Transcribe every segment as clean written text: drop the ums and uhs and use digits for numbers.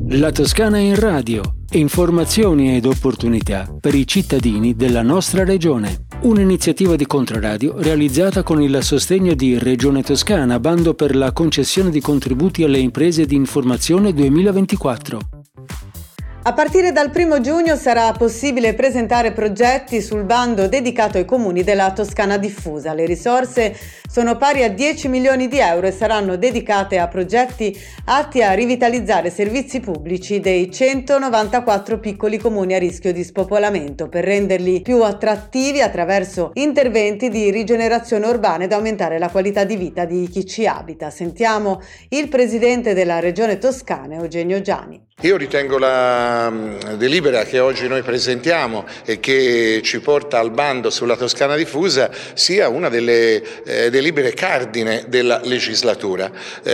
La Toscana in radio. Informazioni ed opportunità per i cittadini della nostra regione. Un'iniziativa di Controradio realizzata con il sostegno di Regione Toscana, bando per la concessione di contributi alle imprese di informazione 2024. A partire dal 1 giugno sarà possibile presentare progetti sul bando dedicato ai comuni della Toscana diffusa. Le risorse sono pari a 10 milioni di euro e saranno dedicate a progetti atti a rivitalizzare servizi pubblici dei 194 piccoli comuni a rischio di spopolamento per renderli più attrattivi attraverso interventi di rigenerazione urbana ed aumentare la qualità di vita di chi ci abita. Sentiamo il presidente della Regione Toscana, Eugenio Giani. Io ritengo la delibera che oggi noi presentiamo e che ci porta al bando sulla Toscana diffusa sia una delle delibere cardine della legislatura,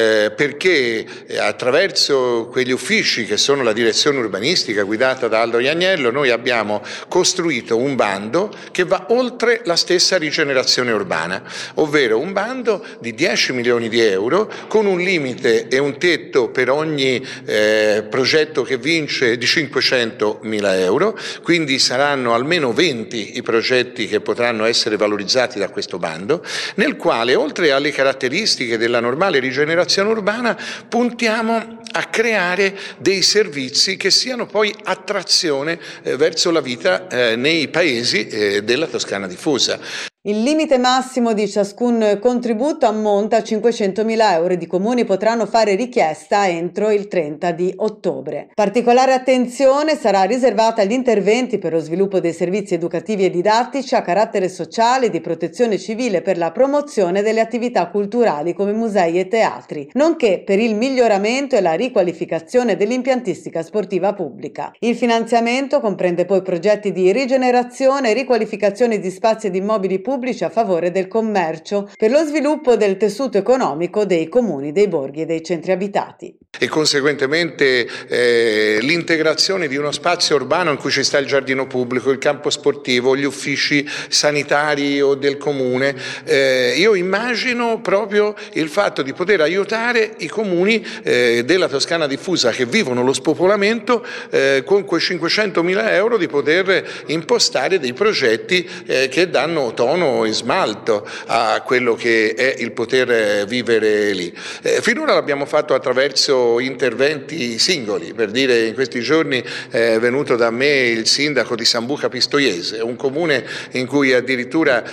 perché attraverso quegli uffici che sono la direzione urbanistica guidata da Aldo Ianiello noi abbiamo costruito un bando che va oltre la stessa rigenerazione urbana, ovvero un bando di 10 milioni di euro con un limite e un tetto per ogni progetto che vince di 500.000 euro, quindi saranno almeno 20 i progetti che potranno essere valorizzati da questo bando, nel quale oltre alle caratteristiche della normale rigenerazione urbana puntiamo a creare dei servizi che siano poi attrazione verso la vita nei paesi della Toscana diffusa. Il limite massimo di ciascun contributo ammonta a 500.000 euro ed i comuni potranno fare richiesta entro il 30 di ottobre. Particolare attenzione sarà riservata agli interventi per lo sviluppo dei servizi educativi e didattici a carattere sociale e di protezione civile per la promozione delle attività culturali come musei e teatri, nonché per il miglioramento e la riqualificazione dell'impiantistica sportiva pubblica. Il finanziamento comprende poi progetti di rigenerazione e riqualificazione di spazi ed immobili pubblici a favore del commercio per lo sviluppo del tessuto economico dei comuni, dei borghi e dei centri abitati. E conseguentemente l'integrazione di uno spazio urbano in cui ci sta il giardino pubblico, il campo sportivo, gli uffici sanitari o del comune. Io immagino proprio il fatto di poter aiutare i comuni della Toscana diffusa che vivono lo spopolamento con quei 500.000 euro di poter impostare dei progetti che danno tono e smalto a quello che è il poter vivere lì. Finora l'abbiamo fatto attraverso interventi singoli, per dire in questi giorni è venuto da me il sindaco di Sambuca Pistoiese, un comune in cui addirittura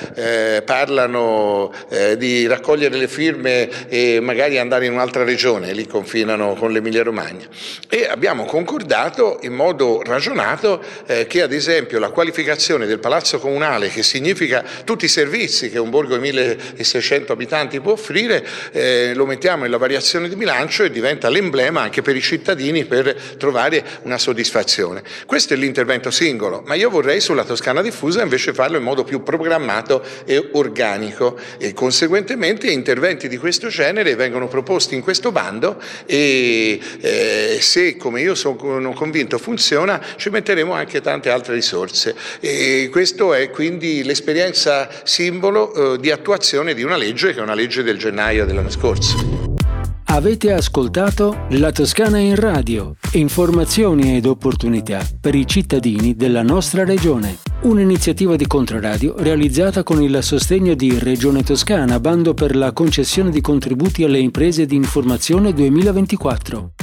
parlano di raccogliere le firme e magari andare in un'altra regione, lì confinano con l'Emilia Romagna, e abbiamo concordato in modo ragionato che ad esempio la qualificazione del palazzo comunale, che significa tutti i servizi che un borgo di 1.600 abitanti può offrire, lo mettiamo nella variazione di bilancio e diventa l'emblema anche per i cittadini per trovare una soddisfazione. Questo è l'intervento singolo, ma io vorrei sulla Toscana diffusa invece farlo in modo più programmato e organico e conseguentemente interventi di questo genere vengono proposti in questo bando e se, come io sono convinto, funziona, ci metteremo anche tante altre risorse. E questo è quindi l'esperienza simbolo di attuazione di una legge che è una legge del gennaio dell'anno scorso. Avete ascoltato La Toscana in radio. Informazioni ed opportunità per i cittadini della nostra regione. Un'iniziativa di Controradio realizzata con il sostegno di Regione Toscana, bando per la concessione di contributi alle imprese di informazione 2024.